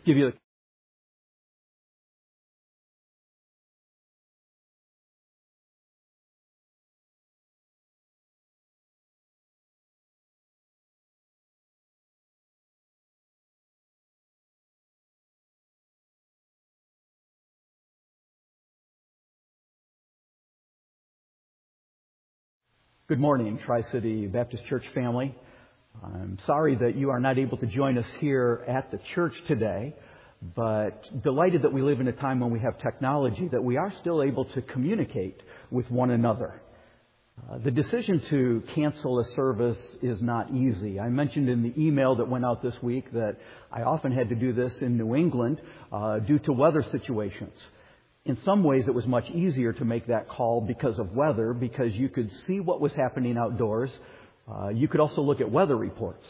give you Good morning, Tri-City Baptist Church family. I'm sorry that you are not able to join us here at the church today, but delighted that we live in a time when we have technology that we are still able to communicate with one another. The decision to cancel a service is not easy. I mentioned in the email that went out this week that I often had to do this in New England due to weather situations. In some ways, it was much easier to make that call because of weather, because you could see what was happening outdoors. You could also look at weather reports.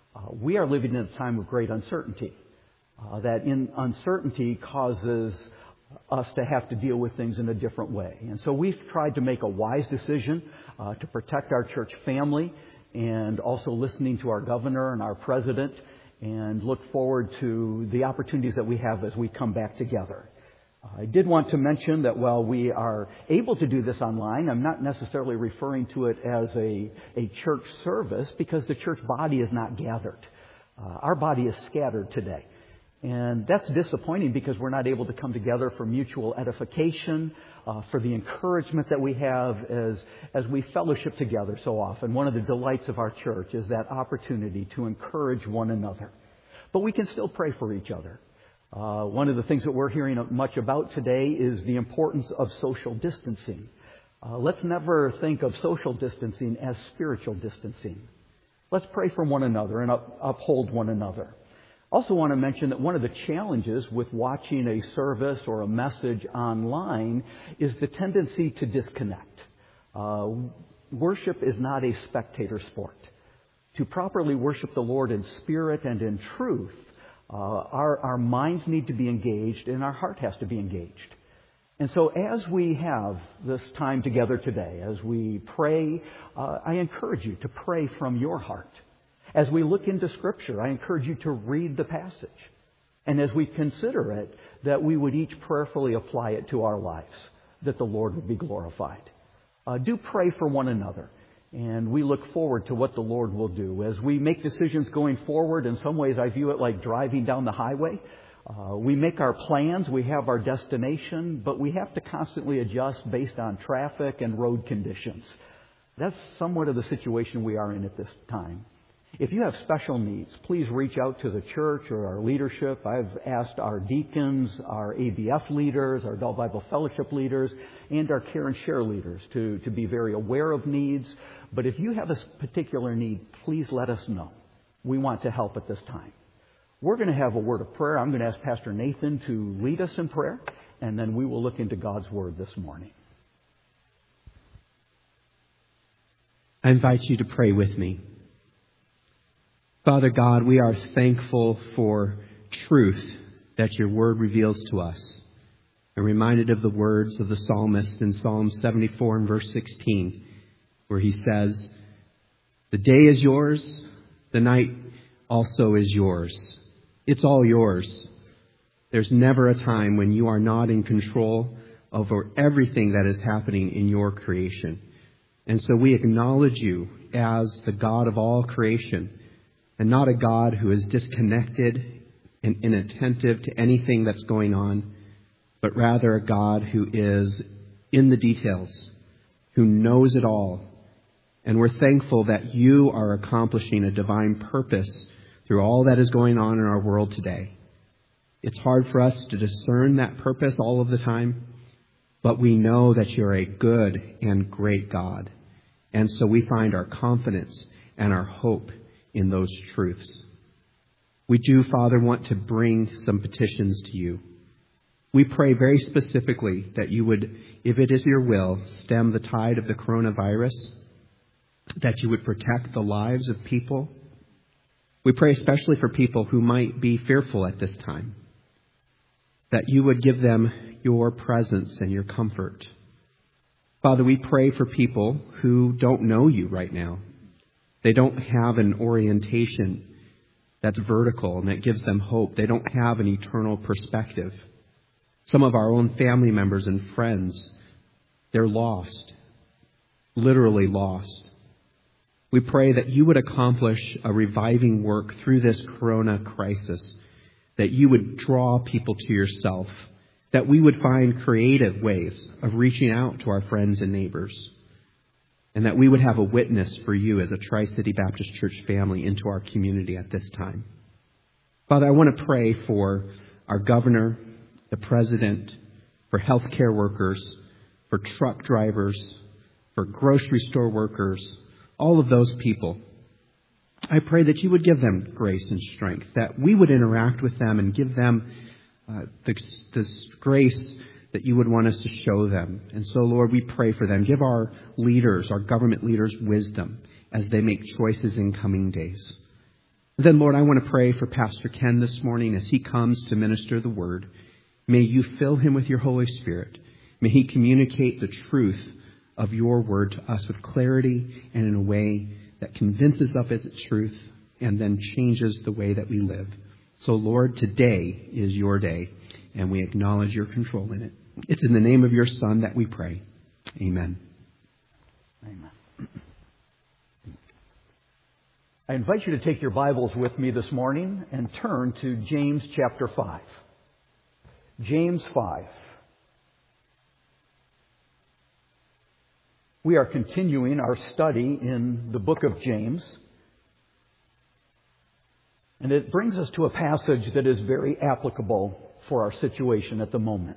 We are living in a time of great uncertainty. That uncertainty causes us to have to deal with things in a different way. And so we've tried to make a wise decision to protect our church family and also listening to our governor and our president and look forward to the opportunities that we have as we come back together. I did want to mention that while we are able to do this online, I'm not necessarily referring to it as a church service because the church body is not gathered. Our body is scattered today. And that's disappointing because we're not able to come together for mutual edification, for the encouragement that we have as we fellowship together so often. One of the delights of our church is that opportunity to encourage one another. But we can still pray for each other. One of the things that we're hearing much about today is the importance of social distancing. Let's never think of social distancing as spiritual distancing. Let's pray for one another and uphold one another. Also want to mention that one of the challenges with watching a service or a message online is the tendency to disconnect. Worship is not a spectator sport. To properly worship the Lord in spirit and in truth, our minds need to be engaged and our heart has to be engaged. And so as we have this time together today, as we pray, I encourage you to pray from your heart. As we look into Scripture, I encourage you to read the passage. And as we consider it, that we would each prayerfully apply it to our lives, that the Lord would be glorified. Do pray for one another. And we look forward to what the Lord will do. As we make decisions going forward, in some ways I view it like driving down the highway. We make our plans, we have our destination, but we have to constantly adjust based on traffic and road conditions. That's somewhat of the situation we are in at this time. If you have special needs, please reach out to the church or our leadership. I've asked our deacons, our ABF leaders, our Adult Bible Fellowship leaders, and our Care and Share leaders to be very aware of needs. But if you have a particular need, please let us know. We want to help at this time. We're going to have a word of prayer. I'm going to ask Pastor Nathan to lead us in prayer, and then we will look into God's Word this morning. I invite you to pray with me. Father God, we are thankful for truth that your Word reveals to us. I'm reminded of the words of the psalmist in Psalm 74 and verse 16, where he says, "The day is yours, the night also is yours." It's all yours. There's never a time when you are not in control over everything that is happening in your creation. And so we acknowledge you as the God of all creation, and not a God who is disconnected and inattentive to anything that's going on, but rather a God who is in the details, who knows it all. And we're thankful that you are accomplishing a divine purpose through all that is going on in our world today. It's hard for us to discern that purpose all of the time, but we know that you're a good and great God. And so we find our confidence and our hope in those truths. We do, Father, want to bring some petitions to you. We pray very specifically that you would, if it is your will, stem the tide of the coronavirus, that you would protect the lives of people. We pray especially for people who might be fearful at this time, that you would give them your presence and your comfort. Father, we pray for people who don't know you right now. They don't have an orientation that's vertical and that gives them hope. They don't have an eternal perspective. Some of our own family members and friends, they're lost, literally lost. We pray that you would accomplish a reviving work through this corona crisis, that you would draw people to yourself, that we would find creative ways of reaching out to our friends and neighbors, and that we would have a witness for you as a Tri-City Baptist Church family into our community at this time. Father, I want to pray for our governor, the president, for healthcare workers, for truck drivers, for grocery store workers, all of those people. I pray that you would give them grace and strength, that we would interact with them and give them this grace that you would want us to show them. And so, Lord, we pray for them. Give our leaders, our government leaders, wisdom as they make choices in coming days. And then, Lord, I want to pray for Pastor Ken this morning as he comes to minister the word. May you fill him with your Holy Spirit. May he communicate the truth of your word to us with clarity and in a way that convinces us of its truth and then changes the way that we live. So, Lord, today is your day, and we acknowledge your control in it. It's in the name of your Son that we pray. Amen. Amen. I invite you to take your Bibles with me this morning and turn to James chapter 5. James 5. We are continuing our study in the book of James. And it brings us to a passage that is very applicable for our situation at the moment.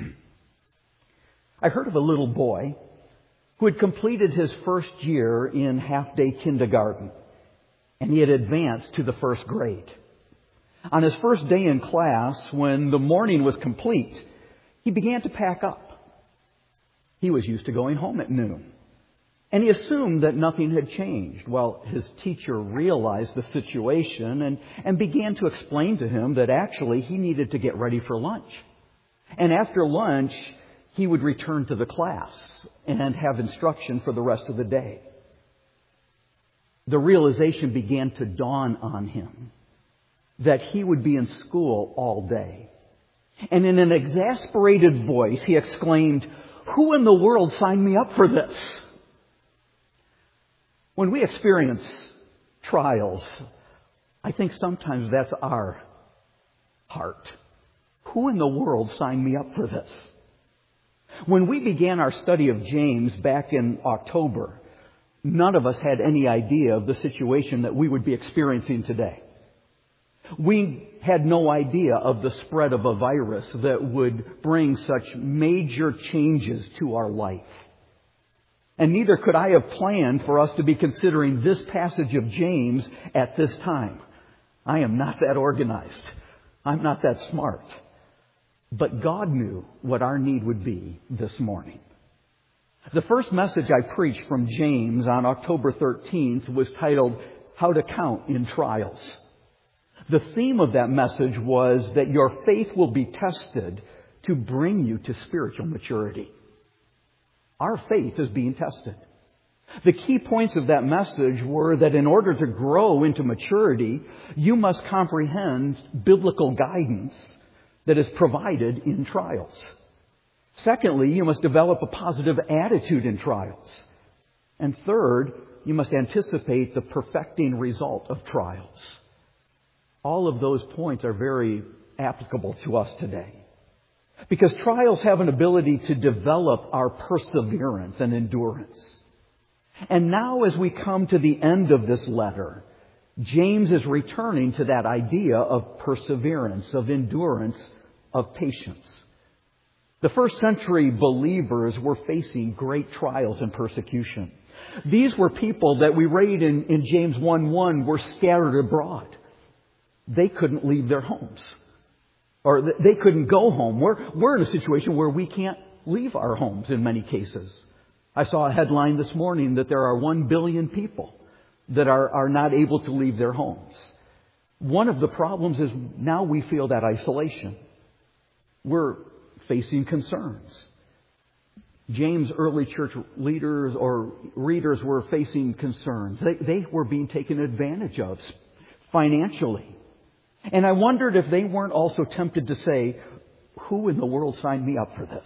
I heard of a little boy who had completed his first year in half-day kindergarten, and he had advanced to the first grade. On his first day in class, when the morning was complete, he began to pack up. He was used to going home at noon, and he assumed that nothing had changed. Well, his teacher realized the situation and began to explain to him that actually he needed to get ready for lunch. And after lunch, he would return to the class and have instruction for the rest of the day. The realization began to dawn on him that he would be in school all day. And in an exasperated voice, he exclaimed, "Who in the world signed me up for this?" When we experience trials, I think sometimes that's our heart. Who in the world signed me up for this? When we began our study of James back in October, none of us had any idea of the situation that we would be experiencing today. We had no idea of the spread of a virus that would bring such major changes to our life. And neither could I have planned for us to be considering this passage of James at this time. I am not that organized. I'm not that smart. But God knew what our need would be this morning. The first message I preached from James on October 13th was titled, "How to Count in Trials." The theme of that message was that your faith will be tested to bring you to spiritual maturity. Our faith is being tested. The key points of that message were that in order to grow into maturity, you must comprehend biblical guidance that is provided in trials. Secondly, you must develop a positive attitude in trials. And third, you must anticipate the perfecting result of trials. All of those points are very applicable to us today. Because trials have an ability to develop our perseverance and endurance. And now as we come to the end of this letter, James is returning to that idea of perseverance, of endurance, of patience. The first century believers were facing great trials and persecution. These were people that we read in James 1:1 were scattered abroad. They couldn't leave their homes. Or they couldn't go home. We're in a situation where we can't leave our homes in many cases. I saw a headline this morning that there are 1 billion people that are not able to leave their homes. One of the problems is now we feel that isolation. We're facing concerns. James' early church leaders or readers were facing concerns. They were being taken advantage of financially. And I wondered if they weren't also tempted to say, who in the world signed me up for this?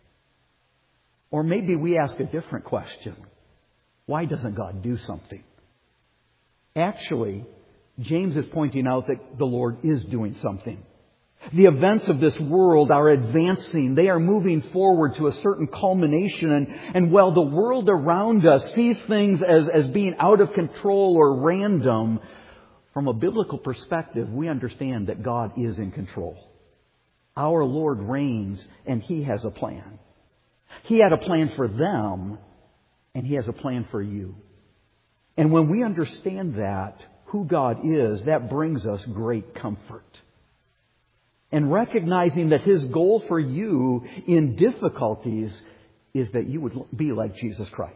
Or maybe we ask a different question. Why doesn't God do something? Actually, James is pointing out that the Lord is doing something. The events of this world are advancing. They are moving forward to a certain culmination. And while the world around us sees things as being out of control or random, from a biblical perspective, we understand that God is in control. Our Lord reigns, and He has a plan. He had a plan for them, and He has a plan for you. And when we understand that, who God is, that brings us great comfort. And recognizing that His goal for you in difficulties is that you would be like Jesus Christ.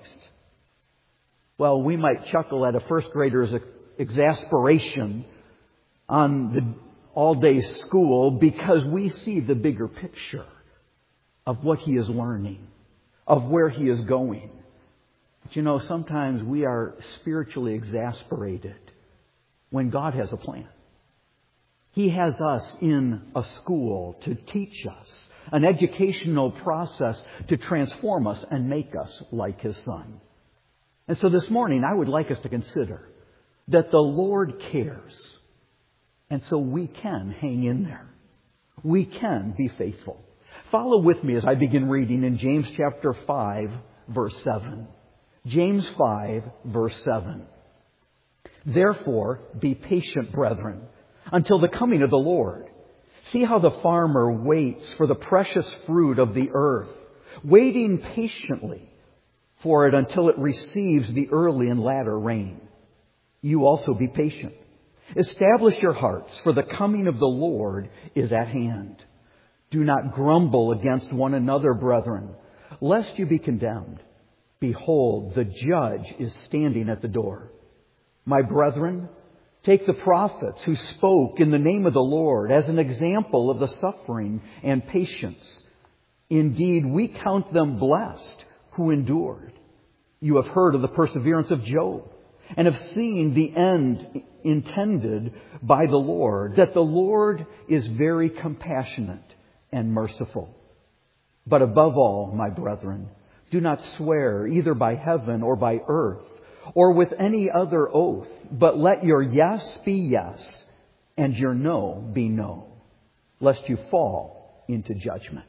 Well, we might chuckle at a first grader's exasperation on the all-day school because we see the bigger picture of what he is learning, of where he is going. But you know, sometimes we are spiritually exasperated when God has a plan. He has us in a school to teach us, an educational process to transform us and make us like His Son. And so this morning, I would like us to consider that the Lord cares. And so we can hang in there. We can be faithful. Follow with me as I begin reading in James chapter 5, verse 7. James 5, verse 7. Therefore, be patient, brethren, until the coming of the Lord. See how the farmer waits for the precious fruit of the earth, waiting patiently for it until it receives the early and latter rain. You also be patient. Establish your hearts, for the coming of the Lord is at hand. Do not grumble against one another, brethren, lest you be condemned. Behold, the judge is standing at the door. My brethren, take the prophets who spoke in the name of the Lord as an example of the suffering and patience. Indeed, we count them blessed who endured. You have heard of the perseverance of Job and have seen the end intended by the Lord, that the Lord is very compassionate and merciful. But above all, my brethren, do not swear either by heaven or by earth or with any other oath, but let your yes be yes and your no be no, lest you fall into judgment.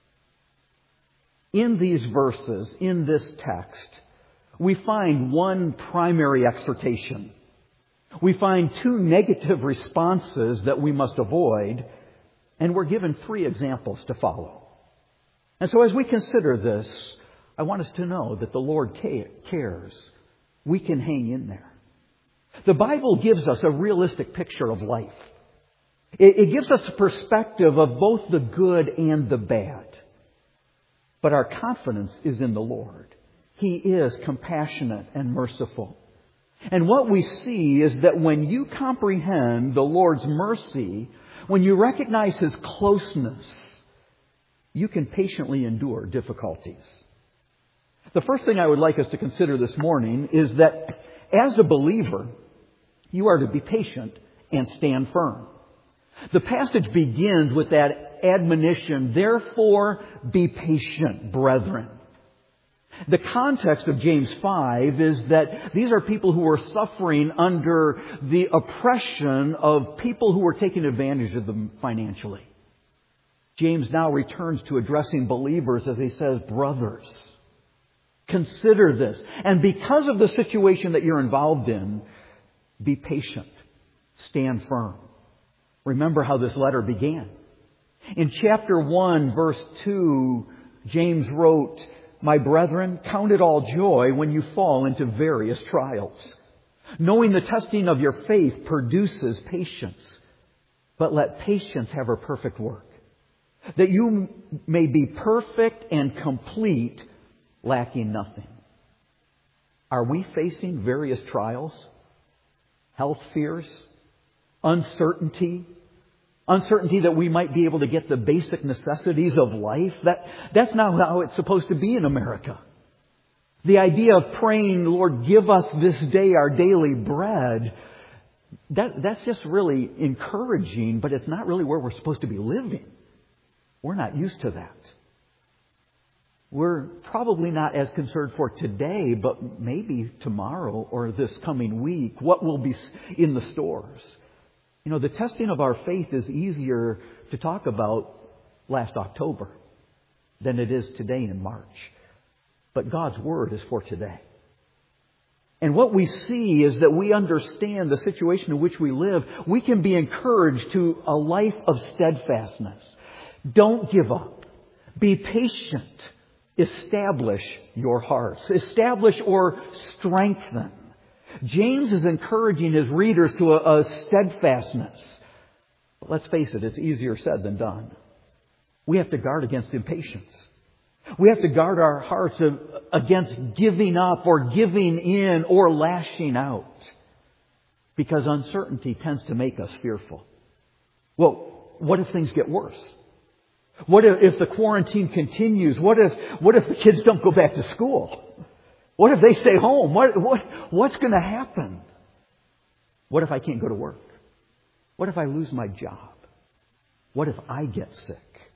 In these verses, in this text, we find one primary exhortation. We find two negative responses that we must avoid, and we're given three examples to follow. And so as we consider this, I want us to know that the Lord cares. We can hang in there. The Bible gives us a realistic picture of life. It gives us a perspective of both the good and the bad. But our confidence is in the Lord. He is compassionate and merciful. And what we see is that when you comprehend the Lord's mercy, when you recognize His closeness, you can patiently endure difficulties. The first thing I would like us to consider this morning is that as a believer, you are to be patient and stand firm. The passage begins with that admonition, therefore be patient, brethren. The context of James 5 is that these are people who are suffering under the oppression of people who are taking advantage of them financially. James now returns to addressing believers as he says, brothers, consider this. And because of the situation that you're involved in, be patient. Stand firm. Remember how this letter began. In chapter 1, verse 2, James wrote, my brethren, count it all joy when you fall into various trials, knowing the testing of your faith produces patience. But let patience have her perfect work, that you may be perfect and complete, lacking nothing. Are we facing various trials? Health fears? Uncertainty? Uncertainty that we might be able to get the basic necessities of life? That's not how it's supposed to be in America. The idea of praying, Lord, give us this day our daily bread, That's just really encouraging, but it's not really where we're supposed to be living. We're not used to that. We're probably not as concerned for today, but maybe tomorrow or this coming week, what will be in the stores. The testing of our faith is easier to talk about last October than it is today in March. But God's Word is for today. And what we see is that we understand the situation in which we live. We can be encouraged to a life of steadfastness. Don't give up. Be patient. Establish your hearts. Establish or strengthen. James is encouraging his readers to a steadfastness. But let's face it, it's easier said than done. We have to guard against impatience. We have to guard our hearts against giving up or giving in or lashing out. Because uncertainty tends to make us fearful. Well, what if things get worse? What if the quarantine continues? What if the kids don't go back to school? What if they stay home? What's going to happen? What if I can't go to work? What if I lose my job? What if I get sick?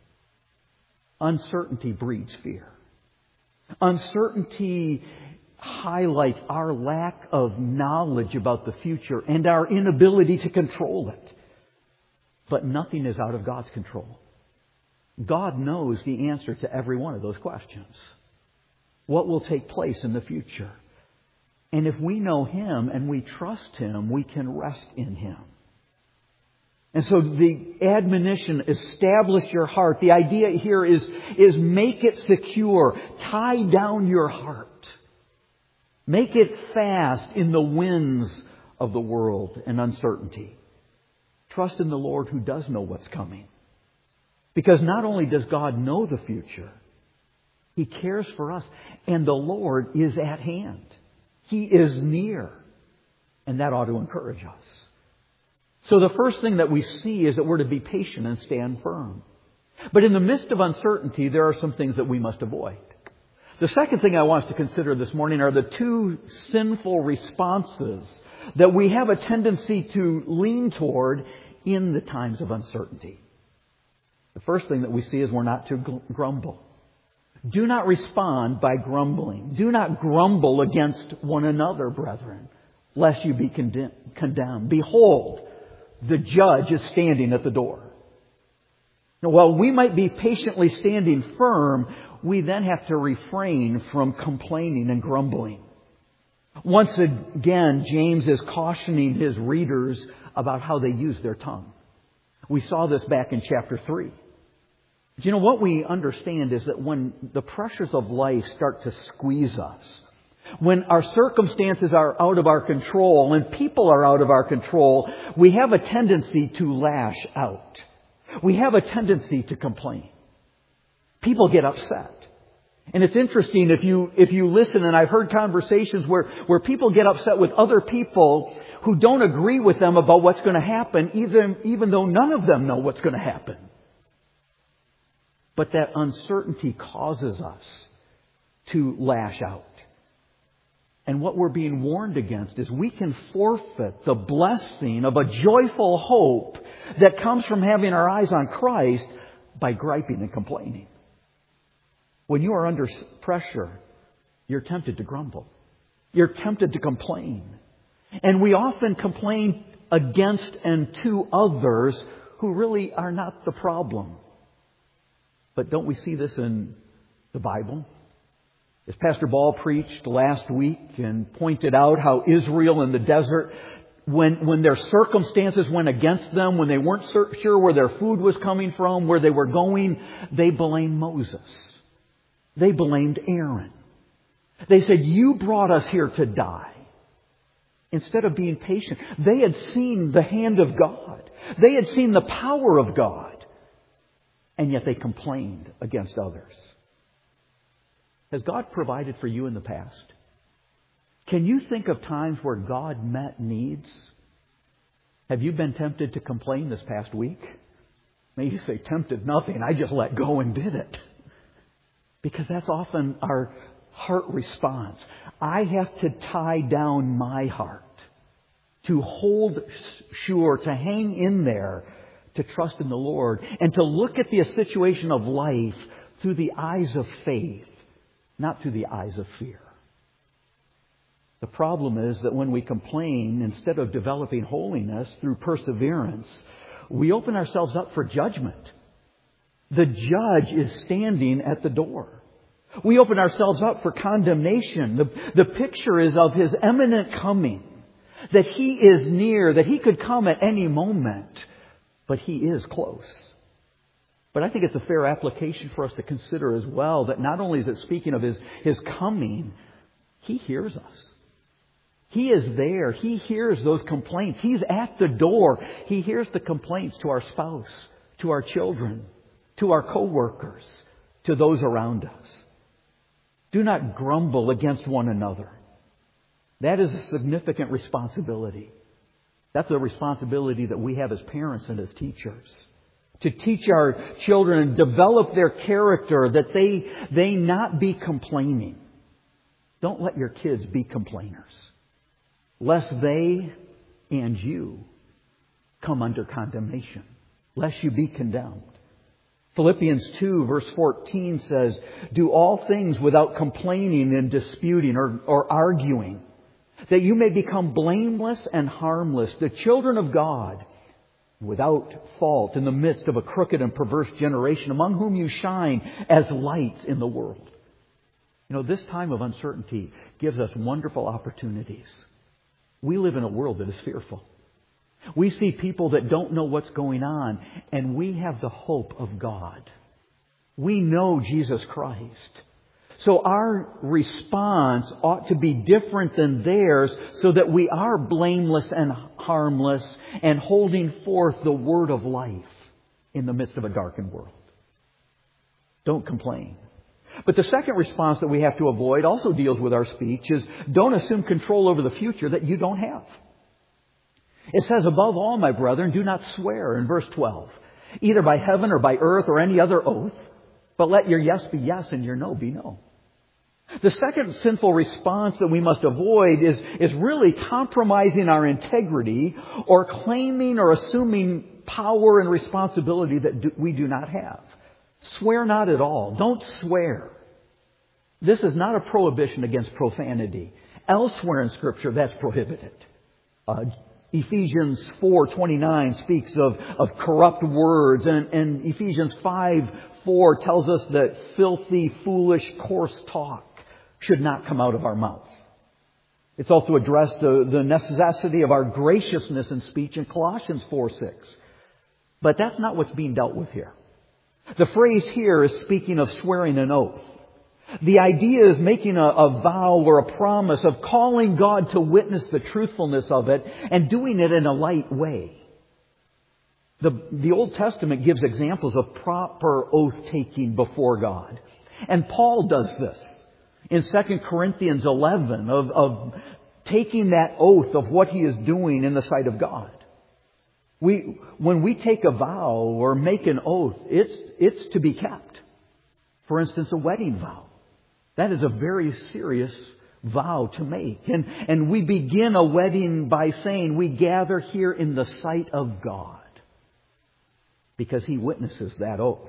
Uncertainty breeds fear. Uncertainty highlights our lack of knowledge about the future and our inability to control it. But nothing is out of God's control. God knows the answer to every one of those questions. What will take place in the future? And if we know Him and we trust Him, we can rest in Him. And so the admonition, establish your heart. The idea here is make it secure. Tie down your heart. Make it fast in the winds of the world and uncertainty. Trust in the Lord who does know what's coming. Because not only does God know the future, He cares for us. And the Lord is at hand. He is near. And that ought to encourage us. So the first thing that we see is that we're to be patient and stand firm. But in the midst of uncertainty, there are some things that we must avoid. The second thing I want us to consider this morning are the two sinful responses that we have a tendency to lean toward in the times of uncertainty. The first thing that we see is we're not to grumble. Do not respond by grumbling. Do not grumble against one another, brethren, lest you be condemned. Behold, the judge is standing at the door. Now, while we might be patiently standing firm, we then have to refrain from complaining and grumbling. Once again, James is cautioning his readers about how they use their tongue. We saw this back in chapter 3. But what we understand is that when the pressures of life start to squeeze us, when our circumstances are out of our control and people are out of our control, we have a tendency to lash out. We have a tendency to complain. People get upset. And it's interesting if you listen, and I've heard conversations where people get upset with other people who don't agree with them about what's going to happen, even though none of them know what's going to happen. But that uncertainty causes us to lash out. And what we're being warned against is we can forfeit the blessing of a joyful hope that comes from having our eyes on Christ by griping and complaining. When you are under pressure, you're tempted to grumble. You're tempted to complain. And we often complain against and to others who really are not the problem. But don't we see this in the Bible? As Pastor Ball preached last week and pointed out how Israel in the desert, when their circumstances went against them, when they weren't sure where their food was coming from, where they were going, they blamed Moses. They blamed Aaron. They said, "You brought us here to die." Instead of being patient, they had seen the hand of God. They had seen the power of God. And yet they complained against others. Has God provided for you in the past? Can you think of times where God met needs? Have you been tempted to complain this past week? Maybe you say, tempted nothing. I just let go and did it. Because that's often our heart response. I have to tie down my heart to hold sure, to hang in there, to trust in the Lord, and to look at the situation of life through the eyes of faith, not through the eyes of fear. The problem is that when we complain, instead of developing holiness through perseverance, we open ourselves up for judgment. The judge is standing at the door. We open ourselves up for condemnation. The picture is of His imminent coming, that He is near, that He could come at any moment, but He is close. But I think it's a fair application for us to consider as well that not only is it speaking of His coming, He hears us. He is there. He hears those complaints. He's at the door. He hears the complaints to our spouse, to our children, to our co-workers, to those around us. Do not grumble against one another. That is a significant responsibility. That's a responsibility that we have as parents and as teachers. To teach our children and develop their character, that they not be complaining. Don't let your kids be complainers, lest they and you come under condemnation, lest you be condemned. Philippians 2 verse 14 says, do all things without complaining and disputing or arguing, that you may become blameless and harmless, the children of God, without fault in the midst of a crooked and perverse generation, among whom you shine as lights in the world. You know, this time of uncertainty gives us wonderful opportunities. We live in a world that is fearful. We see people that don't know what's going on, and we have the hope of God. We know Jesus Christ. So our response ought to be different than theirs, so that we are blameless and harmless and holding forth the word of life in the midst of a darkened world. Don't complain. But the second response that we have to avoid also deals with our speech, is don't assume control over the future that you don't have. It says, above all, my brethren, do not swear in verse 12, either by heaven or by earth or any other oath, but let your yes be yes and your no be no. The second sinful response that we must avoid is really compromising our integrity or claiming or assuming power and responsibility that we do not have. Swear not at all. Don't swear. This is not a prohibition against profanity. Elsewhere in Scripture, that's prohibited. Ephesians 4:29 speaks of corrupt words, and Ephesians 5:4 tells us that filthy, foolish, coarse talk should not come out of our mouth. It's also addressed the necessity of our graciousness in speech in Colossians 4:6. But that's not what's being dealt with here. The phrase here is speaking of swearing an oath. The idea is making a vow or a promise of calling God to witness the truthfulness of it and doing it in a light way. The Old Testament gives examples of proper oath-taking before God. And Paul does this in 2 Corinthians 11 of taking that oath of what he is doing in the sight of God. When we take a vow or make an oath, it's to be kept. For instance, a wedding vow. That is a very serious vow to make. And we begin a wedding by saying we gather here in the sight of God, because He witnesses that oath.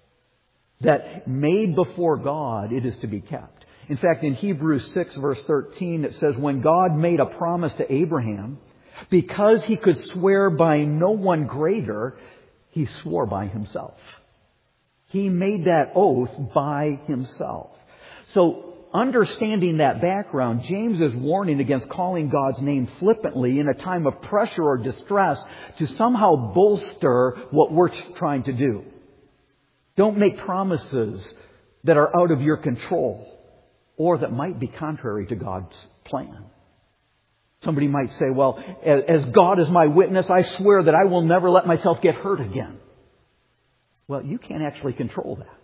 That made before God, it is to be kept. In fact, in Hebrews 6 verse 13, it says, when God made a promise to Abraham, because He could swear by no one greater, He swore by Himself. He made that oath by Himself. So, understanding that background, James is warning against calling God's name flippantly in a time of pressure or distress to somehow bolster what we're trying to do. Don't make promises that are out of your control or that might be contrary to God's plan. Somebody might say, well, as God is my witness, I swear that I will never let myself get hurt again. Well, you can't actually control that.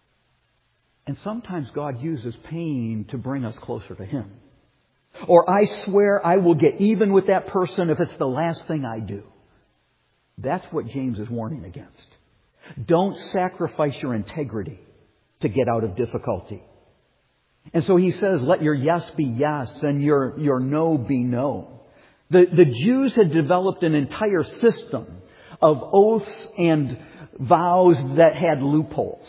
And sometimes God uses pain to bring us closer to Him. Or I swear I will get even with that person if it's the last thing I do. That's what James is warning against. Don't sacrifice your integrity to get out of difficulty. And so he says, let your yes be yes and your no be no. The Jews had developed an entire system of oaths and vows that had loopholes.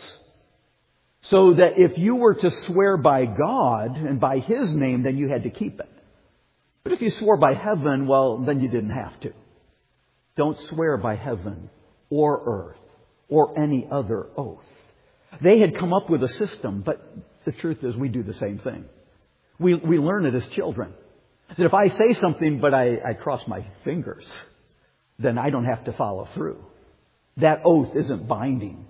So that if you were to swear by God and by His name, then you had to keep it. But if you swore by heaven, well, then you didn't have to. Don't swear by heaven or earth or any other oath. They had come up with a system, but the truth is we do the same thing. We learn it as children. That if I say something but I cross my fingers, then I don't have to follow through. That oath isn't binding.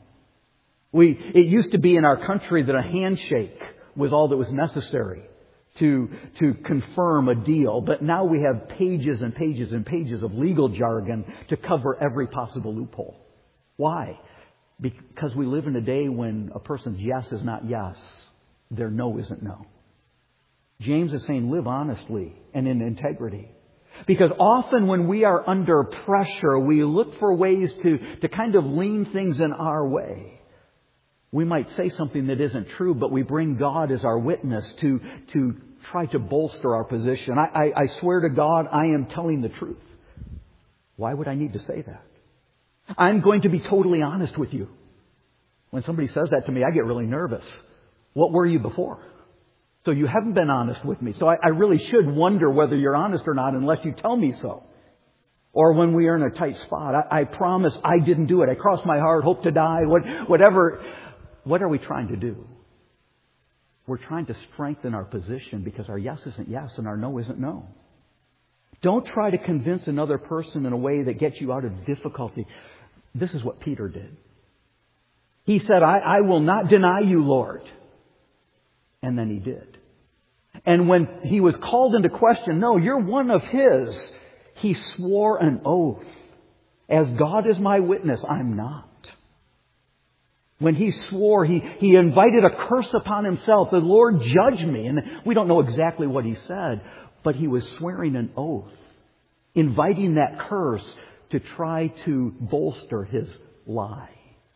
It used to be in our country that a handshake was all that was necessary to confirm a deal. But now we have pages and pages and pages of legal jargon to cover every possible loophole. Why? Because we live in a day when a person's yes is not yes, their no isn't no. James is saying live honestly and in integrity. Because often when we are under pressure, we look for ways to kind of lean things in our way. We might say something that isn't true, but we bring God as our witness to try to bolster our position. I swear to God, I am telling the truth. Why would I need to say that? I'm going to be totally honest with you. When somebody says that to me, I get really nervous. What were you before? So you haven't been honest with me. So I really should wonder whether you're honest or not unless you tell me so. Or when we are in a tight spot, I promise I didn't do it. I crossed my heart, hope to die, whatever. What are we trying to do? We're trying to strengthen our position because our yes isn't yes and our no isn't no. Don't try to convince another person in a way that gets you out of difficulty. This is what Peter did. He said, I will not deny you, Lord. And then he did. And when he was called into question, no, you're one of his, he swore an oath. As God is my witness, I'm not. When he swore, he invited a curse upon himself. The Lord judge me. And we don't know exactly what he said, but he was swearing an oath, inviting that curse to try to bolster his lie.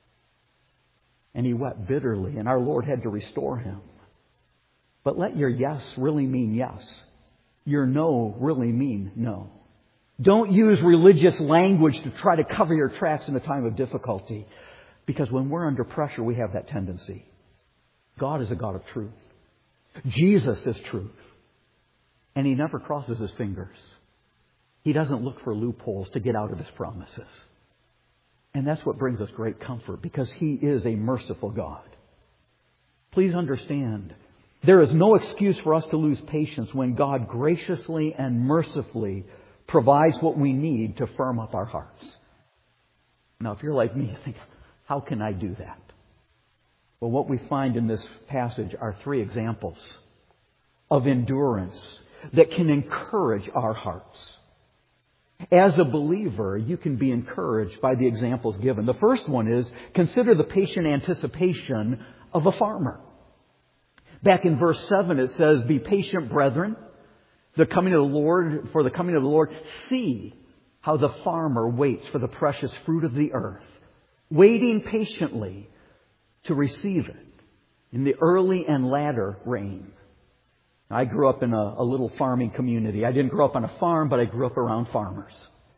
And he wept bitterly, and our Lord had to restore him. But let your yes really mean yes. Your no really mean no. Don't use religious language to try to cover your tracks in a time of difficulty. Because when we're under pressure, we have that tendency. God is a God of truth. Jesus is truth. And He never crosses His fingers. He doesn't look for loopholes to get out of His promises. And that's what brings us great comfort, because He is a merciful God. Please understand, there is no excuse for us to lose patience when God graciously and mercifully provides what we need to firm up our hearts. Now, if you're like me, you think, how can I do that? Well, what we find in this passage are 3 examples of endurance that can encourage our hearts. As a believer, you can be encouraged by the examples given. The first one is, consider the patient anticipation of a farmer. Back in verse 7 it says, be patient, brethren, for the coming of the Lord. See how the farmer waits for the precious fruit of the earth, waiting patiently to receive it in the early and latter rain. I grew up in a little farming community. I didn't grow up on a farm, but I grew up around farmers.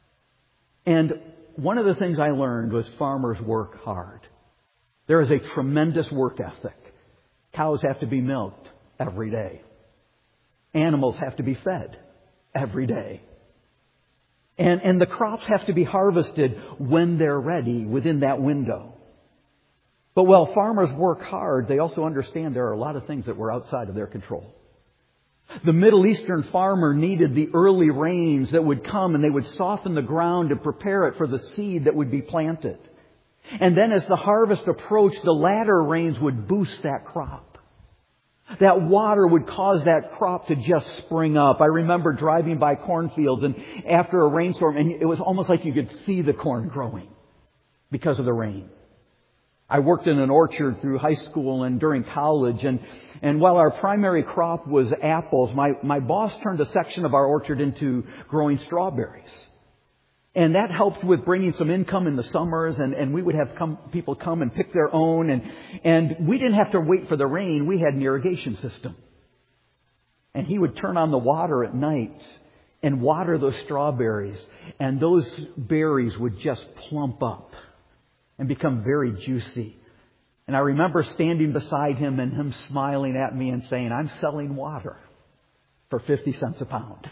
And one of the things I learned was farmers work hard. There is a tremendous work ethic. Cows have to be milked every day. Animals have to be fed every day. And the crops have to be harvested when they're ready within that window. But while farmers work hard, they also understand there are a lot of things that were outside of their control. The Middle Eastern farmer needed the early rains that would come, and they would soften the ground and prepare it for the seed that would be planted. And then as the harvest approached, the latter rains would boost that crop. That water would cause that crop to just spring up. I remember driving by cornfields, and after a rainstorm, and it was almost like you could see the corn growing because of the rain. I worked in an orchard through high school and during college, and while our primary crop was apples, my boss turned a section of our orchard into growing strawberries. And that helped with bringing some income in the summers, and we would have people come and pick their own, and we didn't have to wait for the rain. We had an irrigation system. And he would turn on the water at night, and water those strawberries, and those berries would just plump up and become very juicy. And I remember standing beside him and him smiling at me and saying, "I'm selling water for 50 cents a pound."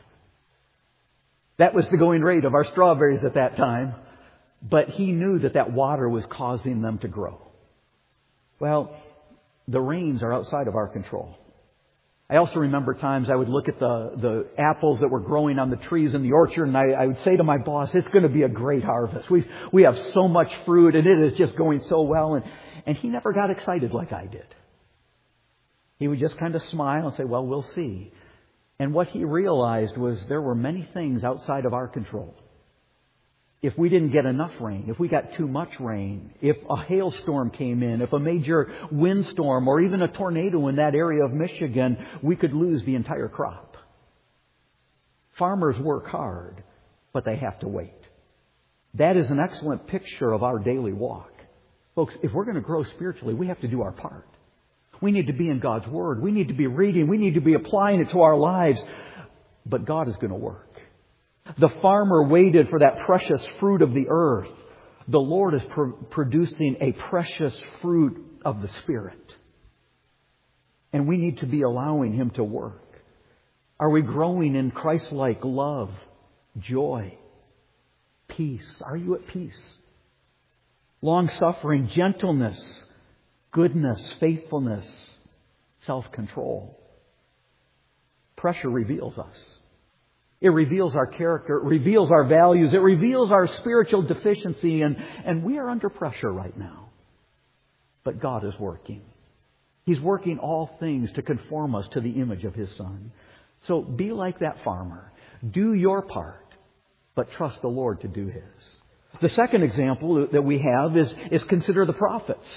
That was the going rate of our strawberries at that time. But he knew that that water was causing them to grow. Well, the rains are outside of our control. I also remember times I would look at the apples that were growing on the trees in the orchard, and I would say to my boss, "It's going to be a great harvest. We have so much fruit, and it is just going so well." And he never got excited like I did. He would just kind of smile and say, "Well, we'll see." And what he realized was there were many things outside of our control. If we didn't get enough rain, if we got too much rain, if a hailstorm came in, if a major windstorm or even a tornado in that area of Michigan, we could lose the entire crop. Farmers work hard, but they have to wait. That is an excellent picture of our daily walk. Folks, if we're going to grow spiritually, we have to do our part. We need to be in God's Word. We need to be reading. We need to be applying it to our lives. But God is going to work. The farmer waited for that precious fruit of the earth. The Lord is producing a precious fruit of the Spirit. And we need to be allowing Him to work. Are we growing in Christ-like love, joy, peace? Are you at peace? Long-suffering, gentleness, goodness, faithfulness, self-control. Pressure reveals us. It reveals our character. It reveals our values. It reveals our spiritual deficiency. And we are under pressure right now. But God is working. He's working all things to conform us to the image of His Son. So be like that farmer. Do your part, but trust the Lord to do His. The second example that we have is consider the prophets.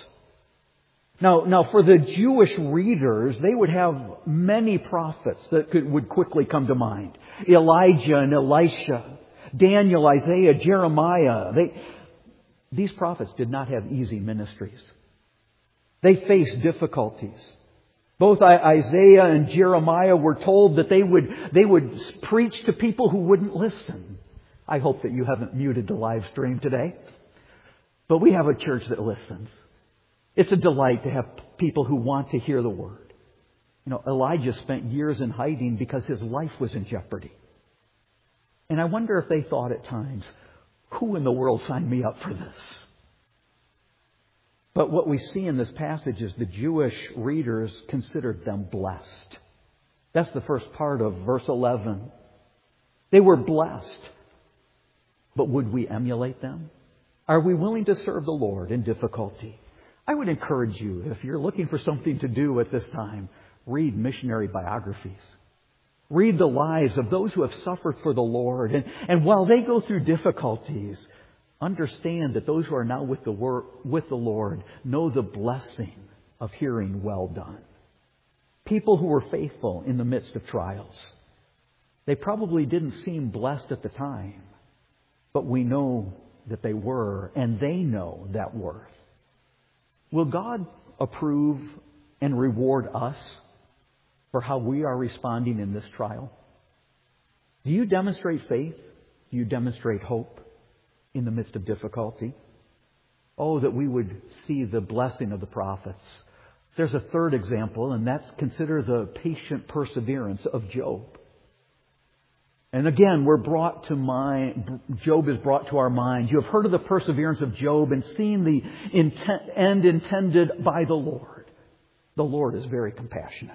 Now, for the Jewish readers, they would have many prophets that would quickly come to mind. Elijah and Elisha, Daniel, Isaiah, Jeremiah. These prophets did not have easy ministries. They faced difficulties. Both Isaiah and Jeremiah were told that they would preach to people who wouldn't listen. I hope that you haven't muted the live stream today. But we have a church that listens. It's a delight to have people who want to hear the Word. You know, Elijah spent years in hiding because his life was in jeopardy. And I wonder if they thought at times, who in the world signed me up for this? But what we see in this passage is the Jewish readers considered them blessed. That's the first part of verse 11. They were blessed. But would we emulate them? Are we willing to serve the Lord in difficulty? I would encourage you, if you're looking for something to do at this time, read missionary biographies. Read the lives of those who have suffered for the Lord. And while they go through difficulties, understand that those who are now with the Lord know the blessing of hearing "well done." People who were faithful in the midst of trials. They probably didn't seem blessed at the time, but we know that they were, and they know that worth. Will God approve and reward us for how we are responding in this trial? Do you demonstrate faith? Do you demonstrate hope in the midst of difficulty? Oh, that we would see the blessing of the prophets. There's a third example, and that's consider the patient perseverance of Job. And again, Job is brought to our minds. You have heard of the perseverance of Job and seen the end intended by the Lord. The Lord is very compassionate.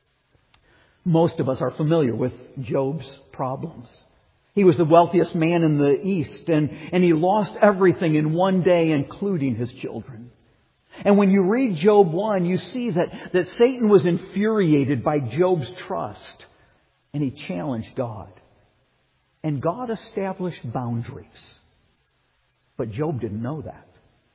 Most of us are familiar with Job's problems. He was the wealthiest man in the East, and he lost everything in one day, including his children. And when you read Job 1, you see that Satan was infuriated by Job's trust, and he challenged God. And God established boundaries. But Job didn't know that.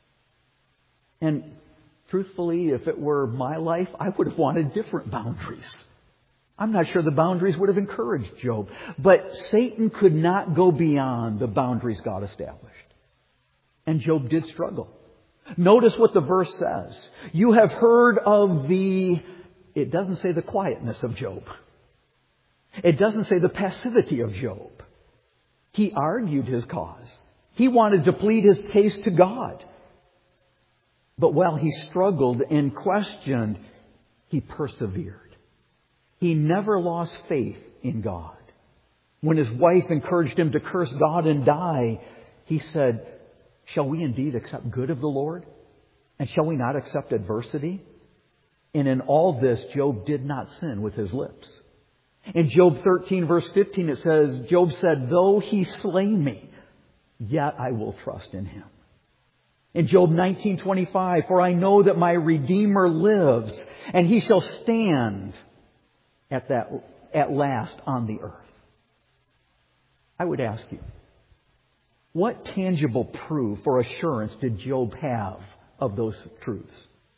And truthfully, if it were my life, I would have wanted different boundaries. I'm not sure the boundaries would have encouraged Job. But Satan could not go beyond the boundaries God established. And Job did struggle. Notice what the verse says. You have heard of it doesn't say the quietness of Job. It doesn't say the passivity of Job. He argued his cause. He wanted to plead his case to God. But while he struggled and questioned, he persevered. He never lost faith in God. When his wife encouraged him to curse God and die, he said, "Shall we indeed accept good of the Lord? And shall we not accept adversity?" And in all this, Job did not sin with his lips. In Job 13, verse 15, it says, Job said, "Though he slay me, yet I will trust in him." In Job 19:25, "For I know that my Redeemer lives, and he shall stand at last on the earth." I would ask you, what tangible proof or assurance did Job have of those truths?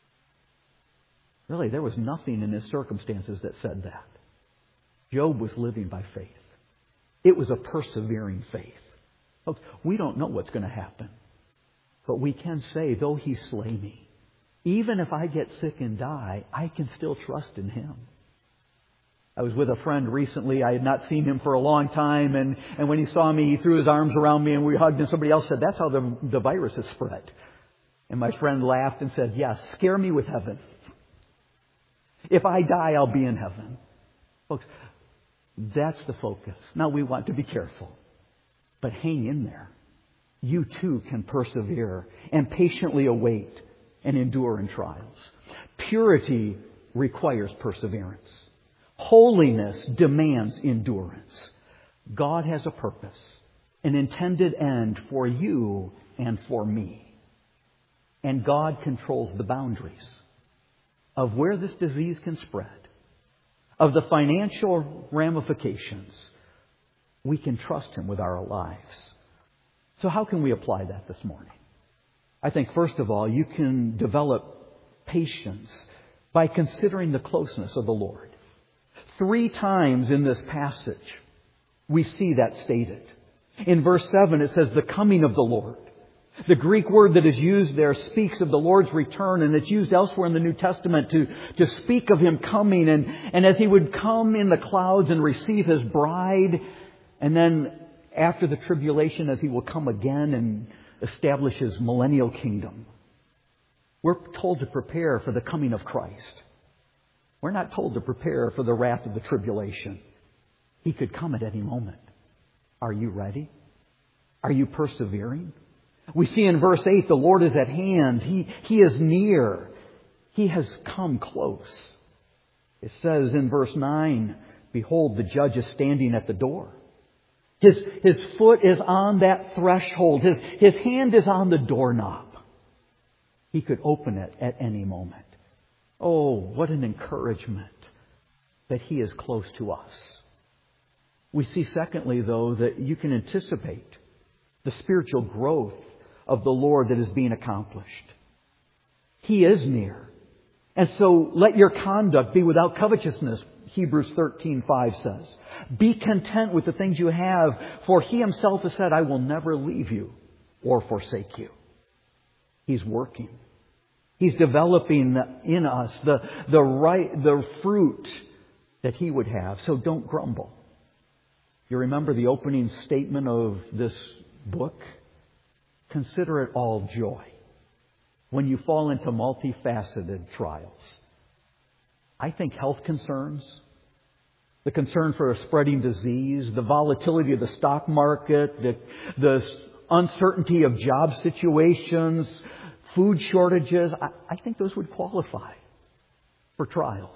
Really, there was nothing in his circumstances that said that. Job was living by faith. It was a persevering faith. Folks, we don't know what's going to happen. But we can say, though he slay me, even if I get sick and die, I can still trust in him. I was with a friend recently. I had not seen him for a long time. And when he saw me, he threw his arms around me and we hugged. And somebody else said, "That's how the virus is spread." And my friend laughed and said, "Yes, scare me with heaven. If I die, I'll be in heaven." Folks, that's the focus. Now, we want to be careful. But hang in there. You too can persevere and patiently await and endure in trials. Purity requires perseverance. Holiness demands endurance. God has a purpose, an intended end for you and for me. And God controls the boundaries of where this disease can spread, of the financial ramifications. We can trust Him with our lives. So how can we apply that this morning? I think, first of all, you can develop patience by considering the closeness of the Lord. 3 times in this passage, we see that stated. In verse 7, it says, the coming of the Lord. The Greek word that is used there speaks of the Lord's return, and it's used elsewhere in the New Testament to speak of Him coming, and as He would come in the clouds and receive His bride, and then after the tribulation, as He will come again and establish His millennial kingdom. We're told to prepare for the coming of Christ. We're not told to prepare for the wrath of the tribulation. He could come at any moment. Are you ready? Are you persevering? We see in verse 8, the Lord is at hand. He is near. He has come close. It says in verse 9, behold, the judge is standing at the door. His foot is on that threshold. His hand is on the doorknob. He could open it at any moment. Oh, what an encouragement that He is close to us. We see, secondly, though, that you can anticipate the spiritual growth of the Lord that is being accomplished. He is near. And so let your conduct be without covetousness, Hebrews 13:5 says. Be content with the things you have, for He Himself has said, I will never leave you or forsake you. He's working. He's developing in us the fruit that He would have. So don't grumble. You remember the opening statement of this book? Consider it all joy when you fall into multifaceted trials. I think health concerns, the concern for a spreading disease, the volatility of the stock market, the uncertainty of job situations, food shortages, I think those would qualify for trials.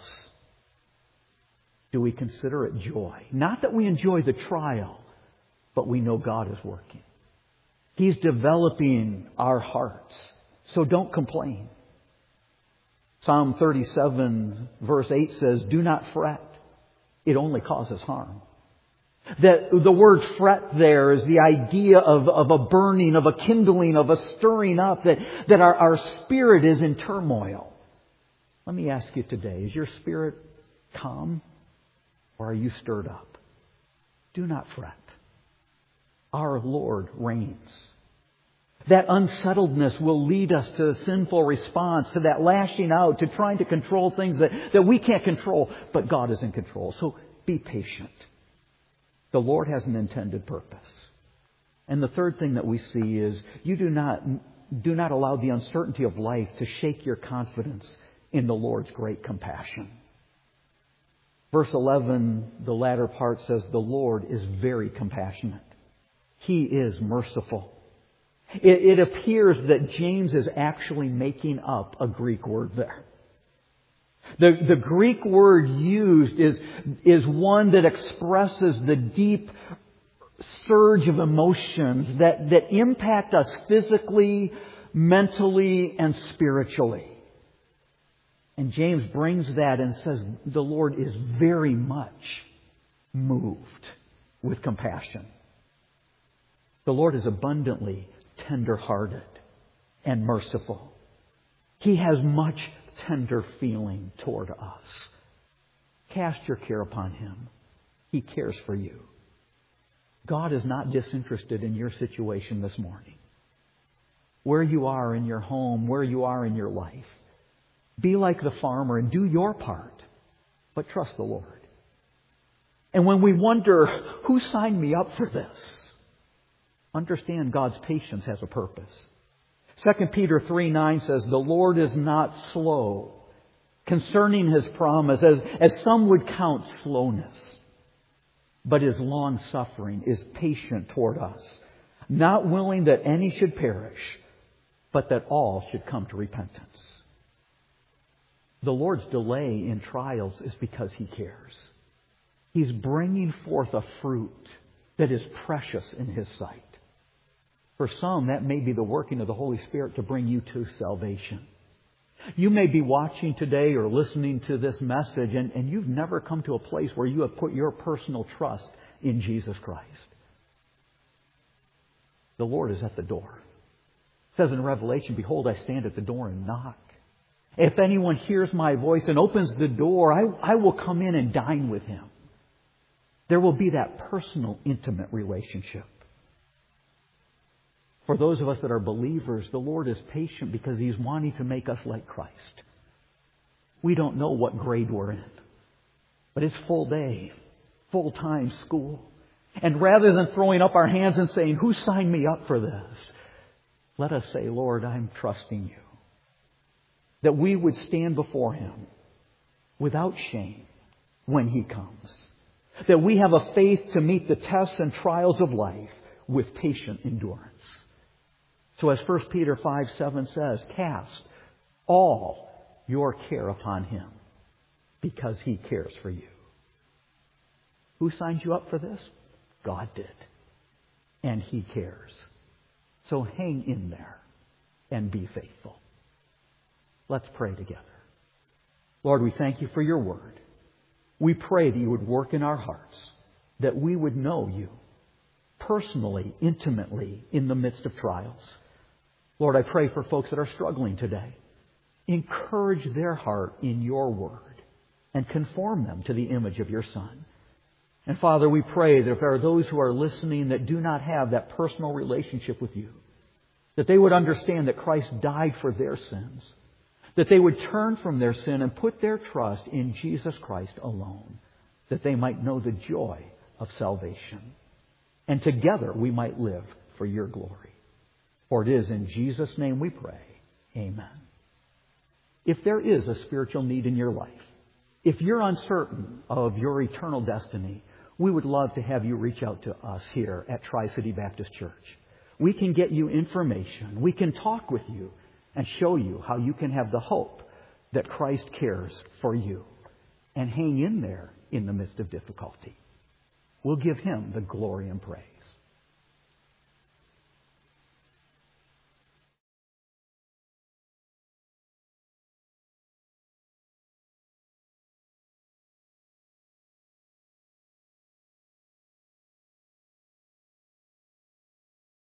Do we consider it joy? Not that we enjoy the trial, but we know God is working. He's developing our hearts. So don't complain. Psalm 37 verse 8 says, do not fret. It only causes harm. That the word fret there is the idea of a burning, of a kindling, of a stirring up, that our spirit is in turmoil. Let me ask you today, is your spirit calm or are you stirred up? Do not fret. Our Lord reigns. That unsettledness will lead us to a sinful response, to that lashing out, to trying to control things that we can't control, but God is in control. So be patient. The Lord has an intended purpose. And the third thing that we see is you do not allow the uncertainty of life to shake your confidence in the Lord's great compassion. Verse 11, the latter part says, the Lord is very compassionate. He is merciful. It appears that James is actually making up a Greek word there. The Greek word used is one that expresses the deep surge of emotions that impact us physically, mentally, and spiritually. And James brings that and says the Lord is very much moved with compassion. The Lord is abundantly tender-hearted and merciful. He has much tender feeling toward us. Cast your care upon Him. He cares for you. God is not disinterested in your situation this morning. Where you are in your home, where you are in your life. Be like the farmer and do your part, but trust the Lord. And when we wonder, who signed me up for this? Understand God's patience has a purpose. 2 Peter 3:9 says, the Lord is not slow concerning His promise, as some would count slowness, but is long-suffering, is patient toward us, not willing that any should perish, but that all should come to repentance. The Lord's delay in trials is because He cares. He's bringing forth a fruit that is precious in His sight. For some, that may be the working of the Holy Spirit to bring you to salvation. You may be watching today or listening to this message and you've never come to a place where you have put your personal trust in Jesus Christ. The Lord is at the door. It says in Revelation, behold, I stand at the door and knock. If anyone hears my voice and opens the door, I will come in and dine with him. There will be that personal, intimate relationship. For those of us that are believers, the Lord is patient because He's wanting to make us like Christ. We don't know what grade we're in, but it's full day, full-time school. And rather than throwing up our hands and saying, who signed me up for this? Let us say, Lord, I'm trusting You. That we would stand before Him without shame when He comes. That we have a faith to meet the tests and trials of life with patient endurance. So as 1 Peter 5:7 says, cast all your care upon Him because He cares for you. Who signed you up for this? God did. And He cares. So hang in there and be faithful. Let's pray together. Lord, we thank You for Your word. We pray that You would work in our hearts, that we would know You personally, intimately in the midst of trials. Lord, I pray for folks that are struggling today. Encourage their heart in Your word and conform them to the image of Your Son. And Father, we pray that if there are those who are listening that do not have that personal relationship with You, that they would understand that Christ died for their sins, that they would turn from their sin and put their trust in Jesus Christ alone, that they might know the joy of salvation. And together we might live for Your glory. For it is in Jesus' name we pray. Amen. If there is a spiritual need in your life, if you're uncertain of your eternal destiny, we would love to have you reach out to us here at Tri-City Baptist Church. We can get you information. We can talk with you and show you how you can have the hope that Christ cares for you and hang in there in the midst of difficulty. We'll give Him the glory and praise.